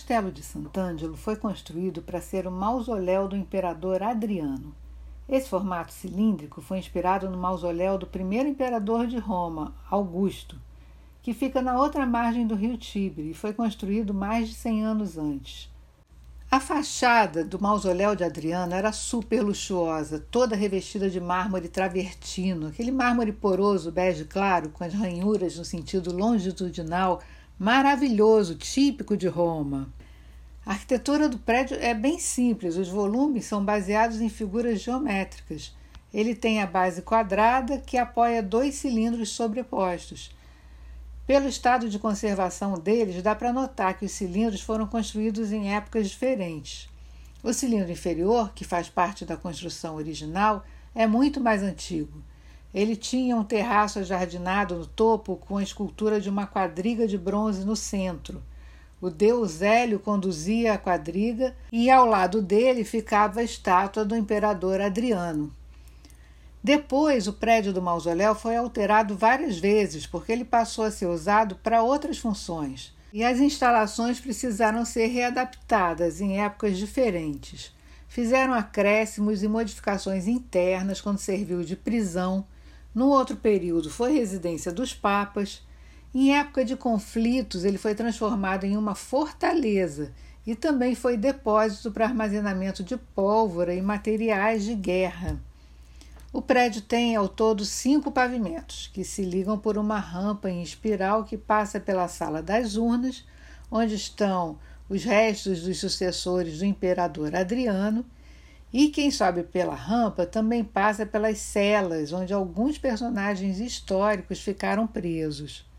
Castelo de Sant'Angelo foi construído para ser o mausoléu do imperador Adriano. Esse formato cilíndrico foi inspirado no mausoléu do primeiro imperador de Roma, Augusto, que fica na outra margem do rio Tibre e foi construído mais de 100 anos antes. A fachada do mausoléu de Adriano era super luxuosa, toda revestida de mármore travertino, aquele mármore poroso bege claro, com as ranhuras no sentido longitudinal, maravilhoso, típico de Roma. A arquitetura do prédio é bem simples, os volumes são baseados em figuras geométricas. Ele tem a base quadrada que apoia 2 cilindros sobrepostos. Pelo estado de conservação deles, dá para notar que os cilindros foram construídos em épocas diferentes. O cilindro inferior, que faz parte da construção original, é muito mais antigo. Ele tinha um terraço ajardinado no topo com a escultura de uma quadriga de bronze no centro. O deus Hélio conduzia a quadriga e ao lado dele ficava a estátua do imperador Adriano. Depois, o prédio do mausoléu foi alterado várias vezes, porque ele passou a ser usado para outras funções, e as instalações precisaram ser readaptadas em épocas diferentes. Fizeram acréscimos e modificações internas quando serviu de prisão. No outro período, foi residência dos papas. Em época de conflitos, ele foi transformado em uma fortaleza e também foi depósito para armazenamento de pólvora e materiais de guerra. O prédio tem ao todo 5 pavimentos, que se ligam por uma rampa em espiral que passa pela Sala das Urnas, onde estão os restos dos sucessores do imperador Adriano, e quem sobe pela rampa também passa pelas celas, onde alguns personagens históricos ficaram presos.